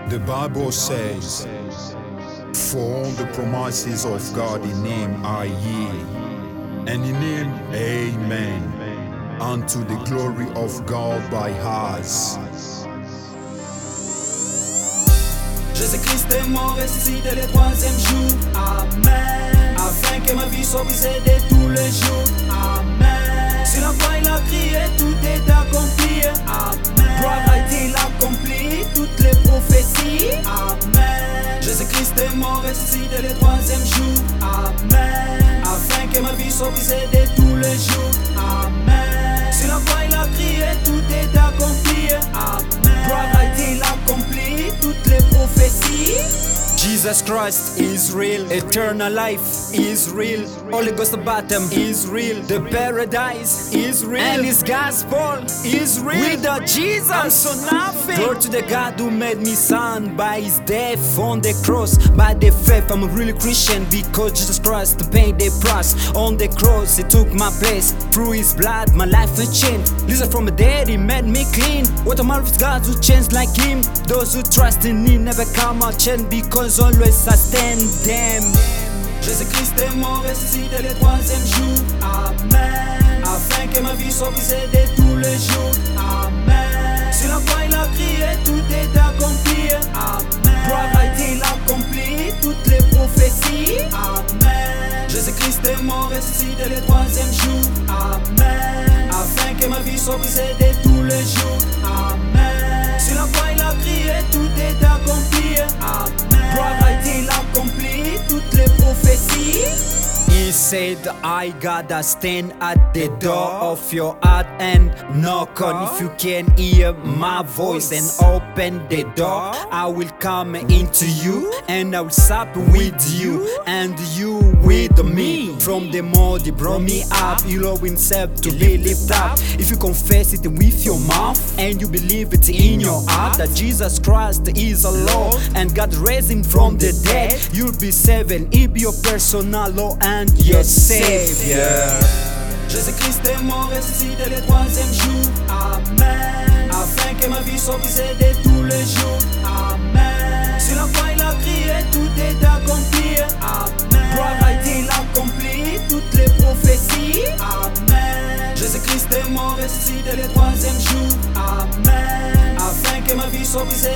The Bible says, "For all the promises of God in Him are yea, and in Him amen, unto the glory of God by us." Jésus-Christ est mort, ressuscité le troisième jour. Amen. Afin que ma vie soit brisée de tous les jours. Amen. Sur la croix il a crié, tout est accompli. Amen. Gloire a-t-il accompli toutes les prophéties. Amen. Jésus-Christ est mort, ressuscité le troisième jour. Amen. Afin que ma vie soit brisée de tous les jours. Amen. Sur la croix il a crié, tout est accompli. Amen. Gloire a-t-il accompli toutes les prophéties. Jesus Christ is real, eternal life is real, Holy Ghost bottom is real, the paradise is real, and His gospel is real. Without Jesus, I'm so nothing. Glory to the God who made me son by His death on the cross. By the faith, I'm a really Christian because Jesus Christ paid the price on the cross. He took my place through His blood, my life will change. Listen from the dead, He made me clean. What a marvelous God who changed like Him. Those who trust in Him never come out change because always sustain them. Jésus-Christ est mort, ressuscité le troisième jour. Amen. Afin que ma vie soit brisée de tous les jours. Amen. Sur la croix il a crié, tout est accompli. Amen. Gloire a-t-il accompli toutes les prophéties. Amen. Jésus-Christ est mort, ressuscité le troisième jour. Amen. Afin que ma vie soit brisée de tous les jours. Amen. Sur la croix il a crié, tout est accompli. Amen. Gloire a-t-il accompli toutes les prophéties. He said, I gotta stand at the door of your heart and knock on. If you can hear my voice and open the door, I will come into you and I will sup with you and you with me. From the mud you brought me up, you know himself to be lifted up. If you confess it with your mouth and you believe it in your heart that Jesus Christ is the Lord and God raised Him from the dead, you'll be saved and He'll be your personal Lord and your Savior. Jésus-Christ est mort, ressuscité le troisième jour. Amen. Afin que ma vie soit brisée de tous les jours. Amen. Sur la croix il a crié, tout est accompli. Amen. Gloire a-t-il accompli toutes les prophéties. Amen. Jésus-Christ est mort, ressuscité le troisième jour. Amen. Afin que ma vie soit brisée